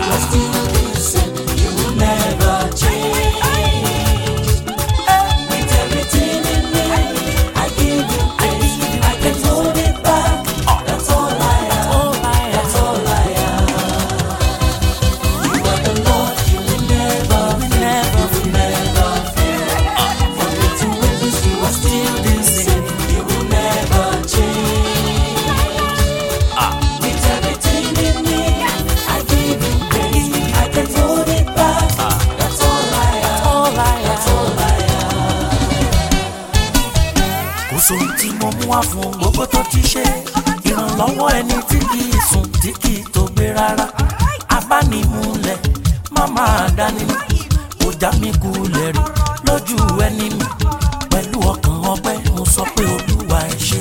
are still the same. You will never change. With everything in me, I give you praise. I can hold it back. That's all I am. That's all I am. You are the Lord. You will never fail. You will never fail. From little ways, you are still the same. You will never change. With everything in me, I give you praise. I can hold it back. That's all I am. That's all I am. Kò sóhun tí mo mú wá fún gbogbo tó ti ṣe. Ìrànlọ́wọ́ ẹni tí kì í sùn tí kì í tó gbé rárá. Abánimúlẹ̀ má máa dání. Ó já mi kulẹ̀ rí lójú ẹni mi. Pẹ̀lú ọkàn ọpẹ́ mo sọ pé Olúwa ẹ ṣé.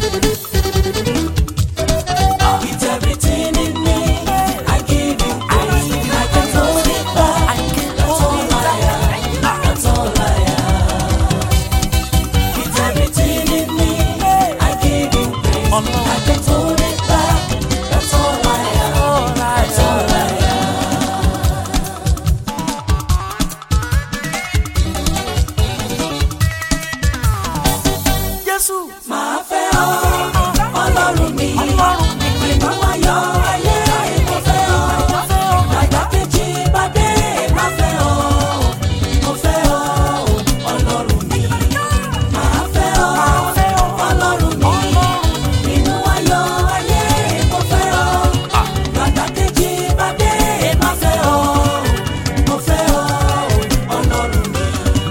With everything in me, I give you praise. I can hold it back. That's all I am. That's all I am. With everything in me, I give you praise. I can hold it back. That's all I am. That's all I am. Jésù Màá fẹ́ ọ, Ọlọ́run mi. Inú ayọ̀ ayé mo fẹ́ ọ. Àgbàkejì bá dé, màá fẹ́ ọ. Mo fẹ́ ọ, Ọlọ́run mi. Màá fẹ́ ọ, Ọlọ́run mi. Inú ayọ̀ ayé mo fẹ́ ọ. Àgbàkejì bá dé, màá fẹ́ ọ. Mo fẹ́ ọ, Ọlọ́run mi.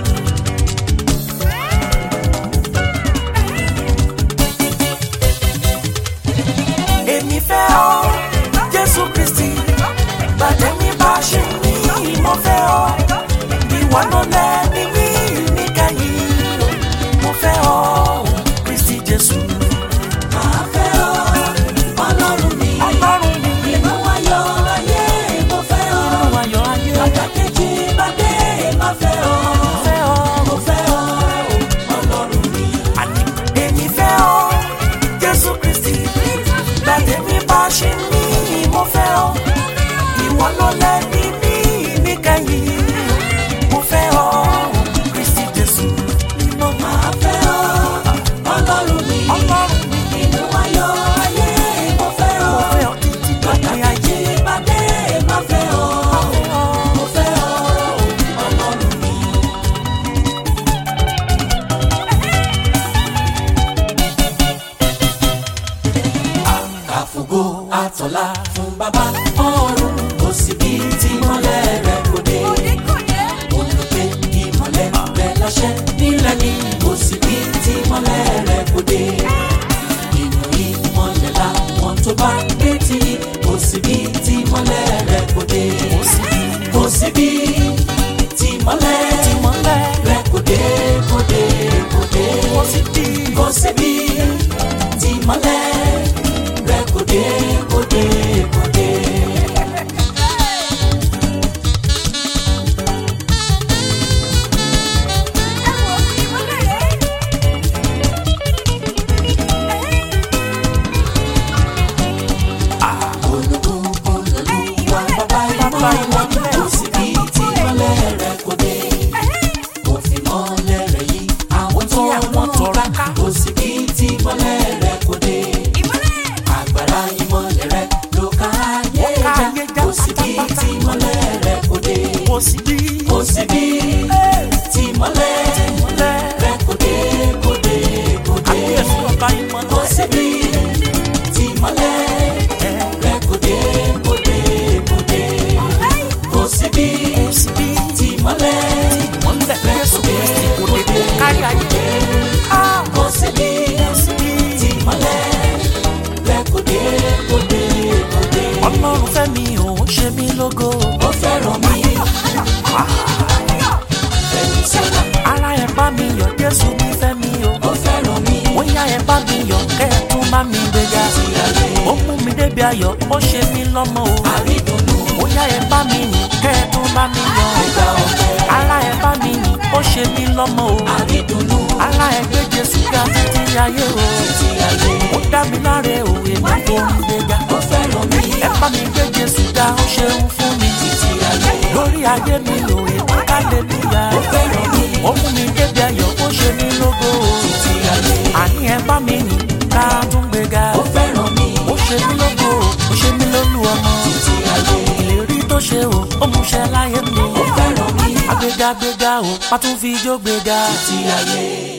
èmi fẹ́ ọ Jésù Kristi gbàdé mi bá ṣe ní mo fẹ́ ọ ìwọ ló lẹ́ni mi níkẹyìn mo fẹ́ ọ Kristi Jésù. Màá fẹ́ ọ, Ọlọ́run mi. Ọlọ́run mi Inú ayọ̀ ayé mo fẹ́ ọ. inú ayọ̀ ayé Àgbàkejì bá dé, màá fẹ́ ọ. fẹ́ ọ Mo fẹ́ ọ, Ọlọ́run mi. àní èmi fẹ́ ọ Jésù Kristi gbàdé mi bá ṣe ní mo fẹ́ ọ ìwọ ló lẹ́ni mi níkẹyìn mo fẹ́ ọ Kristi Jésù. Màá fẹ́ ọ, Ọlọ́run mi. Ọlọ́run mi Inú ayọ̀ ayé mo fẹ́ ọ. mo fẹ́ ọ títí gbàgbé ayé. Àgbàkejì bá dé, màá fẹ́ ọ. Mo fẹ́ ọ, Ọlọ́run mi. Àfògo àtọ̀là fún bàbá ọ̀run, kò sí bí tí ìmọ́lẹ̀ rẹ̀ kò dé. Olùgbé ìmọ́lẹ̀ rẹ̀ láṣẹ nílẹ̀ ni, kò sí bí tí ìmọ́lẹ̀ rẹ̀ kò dé. Inú ìmọ́lẹ̀ làwọn tó bá gbé tí, kò sí bí tí ìmọ́lẹ̀ rẹ̀ kò dé. Kò sí bí tí ìmọ́lẹ̀ rẹ̀ kò dé, kò dé, kò dé. Kò sí bí tí ìmọ́lẹ̀ rẹ̀ kò dé, kò dé, kò dé. Olùkún Olúwa bàbá ìmọ́lẹ̀, kò sí bí tí ìmọ́lẹ̀ rẹ̀ kò dé. Kò fi mọ́lẹ̀ rẹ̀ yí àwọn tó rà ká, kò sí bí tí ìmọ́lẹ̀ rẹ̀ kò dé. Agbára ìmọ́lẹ̀ rẹ̀ ló ká ayé já, kò sí bí tí ìmọ́lẹ̀ rẹ̀ kò dé. Kò sí bí Kò sí bí tí ìmọ́lẹ̀ rẹ̀ kò dé, kò dé, kò dé. àkíyèsí ọba Kò ìmọ̀lẹ̀ sí bí tí ìmọ́lẹ̀ rẹ̀ kò dé, kò dé, kò dé. Kò sí bí tí ìmọ́lẹ̀ ìmọ̀lẹ̀ Jésù Kristi kò dé kó kárí ayé. kò sí bí tí ìmọ́lẹ̀ rẹ̀ kò dé, kò dé, kò dé. Ọlọ́run fẹ́ mi ò ń ṣe mí lógo. Ó fẹ́ràn mi. Fẹ́mi sọ́lá. Ara ẹ̀ bá mi yọ̀ Jésù mi fẹ́ mi o. Ó fẹ́ràn mi. Bóyá ẹ̀ bá mi yọ̀ kẹ́ ẹ̀ tún bá mi gbéga. Ó mú mi débi ayọ̀ ó ṣe mí lọ́mọ o. Àrídùnnú. Bóyá ẹ̀ bá mi yìn kẹ́ ẹ̀ tún bá mi yọ̀. Ẹ̀gbà ọ̀fẹ́. Ara ẹ̀ bá mi yìn ó ṣe mí lọ́mọ o. Àrídùnnú. Ara ẹ̀ gbé Jésù ga títí ayé o. Títí ayé. Ó dá mi láre o èmi tó ń gbéga. Ó fẹ́ràn mi. Ẹ bá mi gbé Jésù ga ó ṣeun fún mi. ayé mi lò èmi hallelujah. Ó fẹ́ràn mi. Ó mú mi débi ayọ̀ ó ṣe mí lógo. Títí ayé. Àní ẹ bá mi yìn ká tún gbéga. Ó fẹ́ràn mi. Ó ṣe mí lógo ó ṣe mí lólú ọmọ. Títí ayé. Ìlérí tó ṣe o ó mú ṣẹ láyé mi. Ó fẹ́ràn mi. Agbéga gbéga o a tún fi ijó gbéga. Títí ayé.